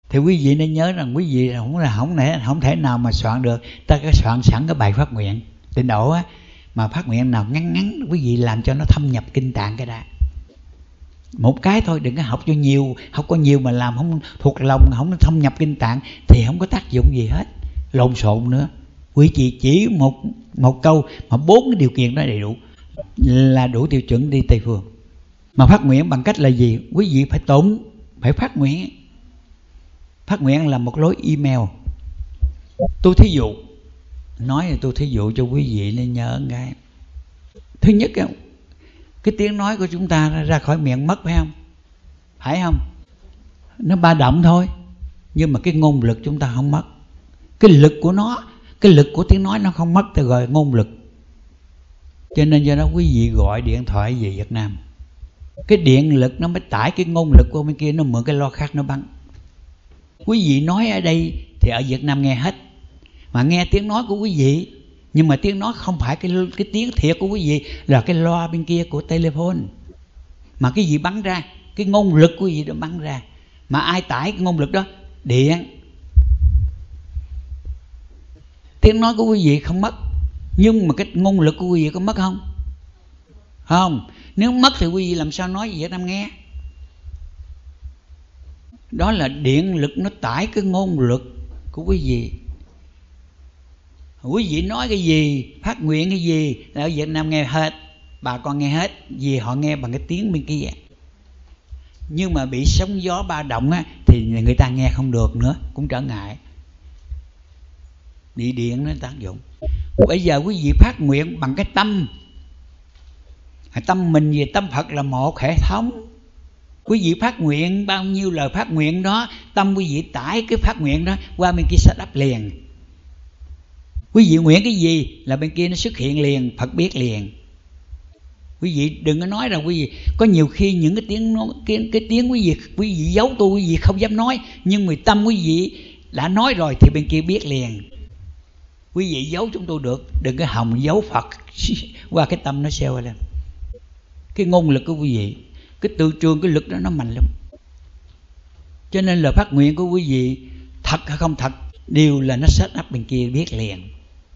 Thì quý vị nên nhớ rằng quý vị không thể nào mà soạn được. Ta có soạn sẵn cái bài phát nguyện Tịnh Độ á, mà phát nguyện nào ngắn quý vị làm cho nó thâm nhập kinh tạng cái đã. Một cái thôi, đừng có học cho nhiều. Học có nhiều mà làm không thuộc lòng, không thâm nhập kinh tạng thì không có tác dụng gì hết, lộn xộn nữa. Quý vị chỉ một câu mà 4 cái điều kiện đó đầy đủ là đủ tiêu chuẩn đi Tây Phương. Mà phát nguyện bằng cách là gì? Quý vị phải tụng, phải phát nguyện. Phát nguyện là một lối email. Tôi thí dụ, nói thì tôi thí dụ cho quý vị nên nhớ cái. Thứ nhất, cái tiếng nói của chúng ta ra khỏi miệng mất, phải không? Phải không? Nó ba động thôi, nhưng mà cái ngôn lực chúng ta không mất. Cái lực của nó, cái lực của tiếng nói nó không mất, ta gọi ngôn lực. Cho nên do đó quý vị gọi điện thoại về Việt Nam, cái điện lực nó mới tải cái ngôn lực của bên kia, nó mượn cái loa khác nó bắn. Quý vị nói ở đây thì ở Việt Nam nghe hết, mà nghe tiếng nói của quý vị, nhưng mà tiếng nói không phải cái tiếng thiệt của quý vị, là cái loa bên kia của telephone. Mà cái gì bắn ra, cái ngôn lực của quý vị đó bắn ra. Mà ai tải cái ngôn lực đó? Điện. Tiếng nói của quý vị không mất, nhưng mà cái ngôn lực của quý vị có mất không? Không. Nếu mất thì quý vị làm sao nói gì Việt Nam nghe? Đó là điện lực nó tải cái ngôn lực của quý vị. Quý vị nói cái gì, phát nguyện cái gì là ở Việt Nam nghe hết, bà con nghe hết, vì họ nghe bằng cái tiếng bên kia. Nhưng mà bị sóng gió ba động á, thì người ta nghe không được nữa, cũng trở ngại. Bị điện nó tác dụng. Bây giờ quý vị phát nguyện bằng cái tâm. Tâm mình về tâm Phật là một hệ thống. Quý vị phát nguyện bao nhiêu lời phát nguyện đó, tâm quý vị tải cái phát nguyện đó qua bên kia sẽ đắp liền. Quý vị nguyện cái gì là bên kia nó xuất hiện liền, Phật biết liền. Quý vị đừng có nói rằng quý vị có nhiều khi những cái tiếng quý vị giấu tu, quý vị không dám nói, nhưng mà tâm quý vị đã nói rồi thì bên kia biết liền. Quý vị giấu chúng tôi được, đừng có hòng giấu Phật qua cái tâm nó xeo lên. Cái ngôn lực của quý vị, cái tự trường, cái lực đó nó mạnh lắm. Cho nên là phát nguyện của quý vị thật hay không thật đều là nó set up bên kia biết liền.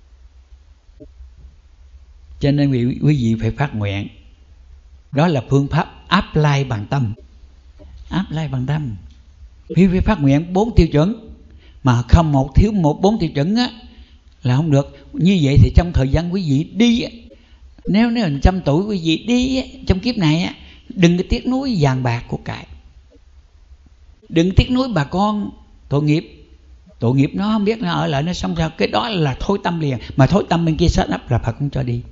Cho nên quý vị phải phát nguyện. Đó là phương pháp apply bằng tâm. Apply bằng tâm. Quý vị phải phát nguyện 4 tiêu chuẩn, mà không một thiếu 4 tiêu chuẩn á là không được. Như vậy thì trong thời gian quý vị đi, nếu 100 tuổi quý vị đi trong kiếp này á, đừng có tiếc nuối vàng bạc của cải, đừng tiếc nuối bà con, tội nghiệp. Tội nghiệp nó không biết nó ở lại nó xong sao. Cái đó là thối tâm liền. Mà thối tâm bên kia set up là Phật không cho đi.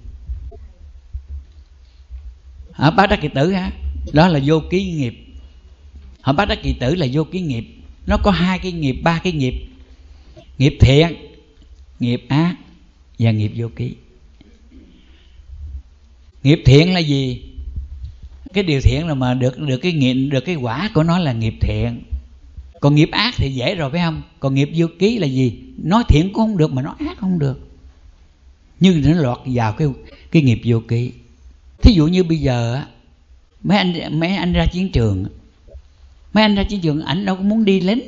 Bát Đắc Kỳ Tử ha, đó là vô ký nghiệp. Bát Đắc Kỳ Tử là vô ký nghiệp. Nó có 2 cái nghiệp, 3 cái nghiệp: nghiệp thiện, nghiệp ác và nghiệp vô ký. Nghiệp thiện là gì? Cái điều thiện là mà được cái nghiệp, được cái quả của nó là nghiệp thiện. Còn nghiệp ác thì dễ rồi, phải không? Còn nghiệp vô ký là gì? Nói thiện cũng không được mà nói ác không được, nhưng nó lọt vào cái nghiệp vô ký. Thí dụ như bây giờ á, mấy anh ra chiến trường, ảnh đâu có muốn đi lính.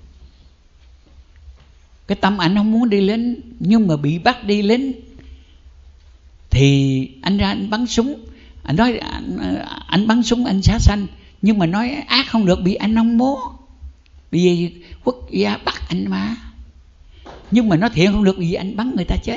Cái tâm ảnh không muốn đi lính, nhưng mà bị bắt đi lính thì anh ra anh bắn súng. Anh nói anh bắn súng anh xá xanh, nhưng mà nói ác không được, bị anh không muốn, vì quốc gia bắt anh mà. Nhưng mà nói thiện không được vì anh bắn người ta chết.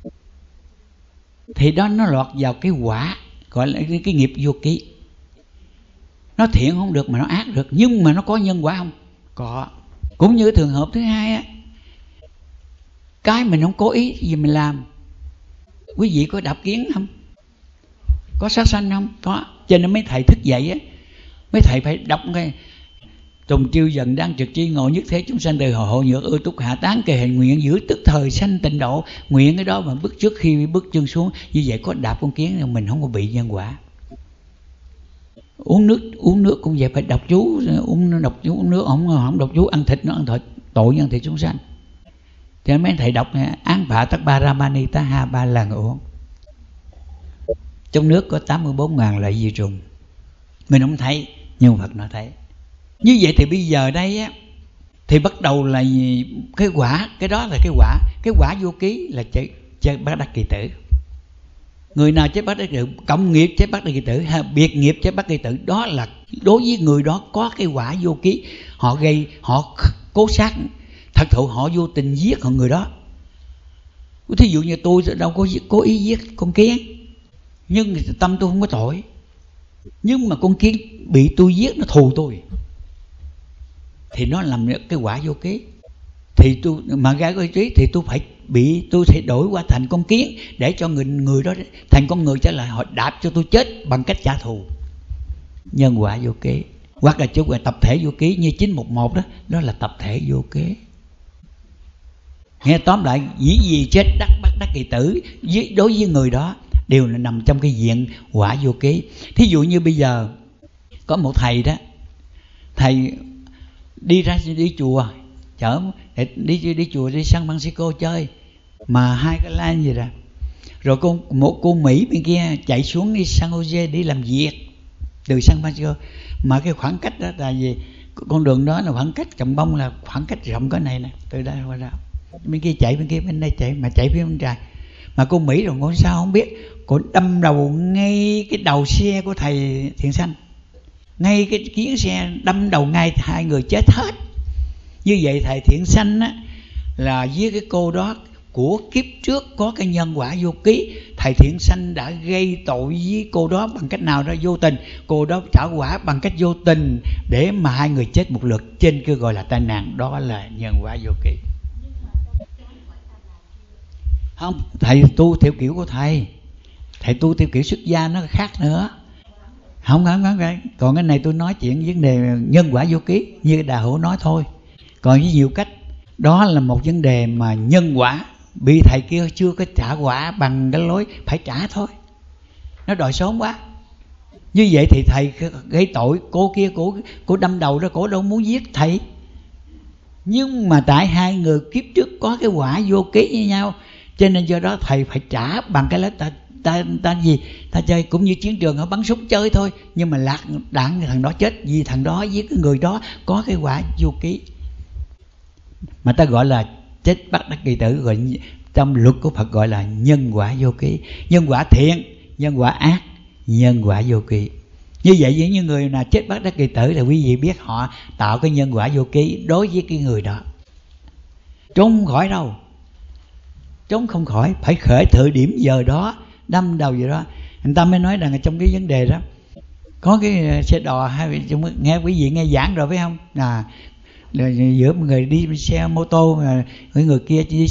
Thì đó nó lọt vào cái quả gọi là cái nghiệp vô ký. Nó thiện không được mà nó ác được, nhưng mà nó có nhân quả không? Có. Cũng như trường hợp thứ hai á, cái mình không cố ý gì mình làm. Quý vị có đạp kiến không? Có sát sanh không? Có. Cho nên mấy thầy thức dậy á, mấy thầy phải đọc cái Tùng chiêu dần đang trực chi ngộ nhất thế chúng sanh đời hộ nhược ưa túc hạ tán kề hình nguyện giữ tức thời sanh tịnh độ. Nguyện cái đó mà bước trước khi bước chân xuống, như vậy có đạp con kiến là mình không có bị nhân quả. Uống nước cũng vậy, phải đọc chú. Uống nước không đọc chú, ăn thịt nó ăn thịt, tội nhân thịt chúng sanh. Cho nên mấy thầy đọc án phạ tắc ba ramani tá ha 3 lần uống. Trong nước có 84.000 loại vi trùng, mình không thấy nhưng Phật nó thấy. Như vậy thì bây giờ đây á, Thì bắt đầu là cái quả, cái đó là cái quả vô ký là chết bất đắc kỳ tử. Người nào chết bất đắc kỳ tử, cộng nghiệp chết bất đắc kỳ tử, biệt nghiệp chết bất đắc kỳ tử, đó là đối với người đó có cái quả vô ký. Họ gây, họ cố sát, thật thụ họ vô tình giết người đó. Thí dụ như tôi đâu có cố ý giết con kiến, nhưng tâm tôi không có tội, nhưng mà con kiến bị tôi giết nó thù tôi, thì nó làm cái quả vô ký. Thì tôi mà ra cái trí thì tôi sẽ đổi qua thành con kiến để cho người đó thành con người trở lại, họ đạp cho tôi chết bằng cách trả thù. Nhân quả vô ký. Hoặc là chúng là tập thể vô ký như 911 đó, đó là tập thể vô ký. Nghe tóm lại, gì chết bất đắc kỳ tử đối với người đó đều là nằm trong cái diện quả vô ký. Thí dụ như bây giờ có một thầy đó, thầy đi chùa, chở đi chùa, đi San Francisco chơi, mà hai cái line gì ra, rồi một cô Mỹ bên kia chạy xuống đi San Jose đi làm việc từ San Francisco, mà cái khoảng cách đó là gì, con đường đó là khoảng cách Trồng Bông là khoảng cách rộng cái này nè, từ đây qua ra, bên kia chạy, bên kia bên đây chạy, mà chạy phía bên trái. Mà cô Mỹ rồi con sao không biết, cô đâm đầu ngay cái đầu xe của thầy Thiện Sanh, ngay cái kiến xe đâm đầu ngay, hai người chết hết. Như vậy thầy Thiện Sanh á, là với cái cô đó của kiếp trước có cái nhân quả vô ký. Thầy Thiện Sanh đã gây tội với cô đó bằng cách nào đó vô tình, cô đó trả quả bằng cách vô tình để mà hai người chết một lượt, trên cái gọi là tai nạn, đó là nhân quả vô ký. Không, thầy tu theo kiểu của thầy tu theo kiểu xuất gia nó khác nữa. Không. Còn cái này tôi nói chuyện vấn đề nhân quả vô ký như Đà Hữu nói thôi. Còn với nhiều cách, đó là một vấn đề mà nhân quả bị thầy kia chưa có trả quả bằng cái lối phải trả thôi, nó đòi sớm quá. Như vậy thì thầy gây tội, cô kia cô đâm đầu đó, cô đâu muốn giết thầy, nhưng mà tại hai người kiếp trước có cái quả vô ký với nhau, cho nên do đó thầy phải trả bằng cái lớp ta chơi, cũng như chiến trường họ bắn súng chơi thôi, nhưng mà lạc đạn thằng đó chết vì thằng đó với cái người đó có cái quả vô ký, mà ta gọi là chết bất đắc kỳ tử, gọi trong luật của Phật gọi là nhân quả vô ký. Nhân quả thiện, nhân quả ác, nhân quả vô ký. Như vậy với những người nào chết bất đắc kỳ tử thì quý vị biết họ tạo cái nhân quả vô ký đối với cái người đó. Trốn không khỏi đâu, trốn không khỏi, phải khởi thời điểm giờ đó, đâm đầu giờ đó. Người ta mới nói rằng trong cái vấn đề đó có cái xe đò, hay nghe quý vị nghe giảng rồi phải không, giữa người đi xe mô tô, người kia đi